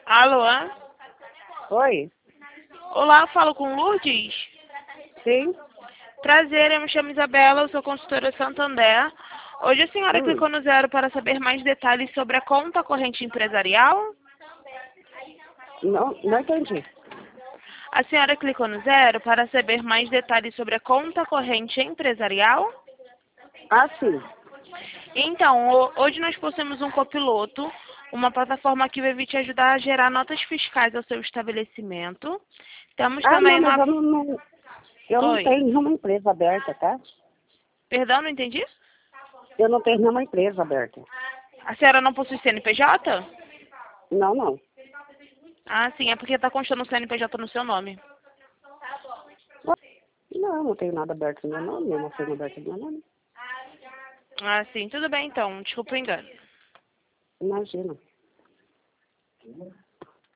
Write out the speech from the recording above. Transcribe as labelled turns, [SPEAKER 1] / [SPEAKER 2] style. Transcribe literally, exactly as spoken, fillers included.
[SPEAKER 1] Alô?
[SPEAKER 2] Oi?
[SPEAKER 1] Olá, falo com Lourdes?
[SPEAKER 2] Sim?
[SPEAKER 1] Prazer, eu me chamo Isabela, eu sou consultora Santander. Hoje a senhora
[SPEAKER 2] Hum.
[SPEAKER 1] clicou no zero para saber mais detalhes sobre a conta corrente empresarial?
[SPEAKER 2] Não, não entendi.
[SPEAKER 1] A senhora clicou no zero para saber mais detalhes sobre a conta corrente empresarial?
[SPEAKER 2] Ah, sim.
[SPEAKER 1] Então, ho- hoje nós possuímos um copiloto, uma plataforma que vai te ajudar a gerar notas fiscais ao seu estabelecimento. Temos
[SPEAKER 2] Ah,
[SPEAKER 1] também
[SPEAKER 2] não, mas
[SPEAKER 1] uma...
[SPEAKER 2] eu não, não- eu não
[SPEAKER 1] Oi.
[SPEAKER 2] tenho nenhuma empresa aberta, tá?
[SPEAKER 1] Perdão, não entendi?
[SPEAKER 2] Eu não tenho nenhuma empresa aberta.
[SPEAKER 1] A senhora não possui C N P J?
[SPEAKER 2] Não, não.
[SPEAKER 1] Ah, sim, é porque está constando o C N P J no seu nome.
[SPEAKER 2] Não, não tenho nada aberto no meu nome, eu não tenho aberto no meu nome.
[SPEAKER 1] Ah, sim, tudo bem então, desculpa o engano.
[SPEAKER 2] Imagina.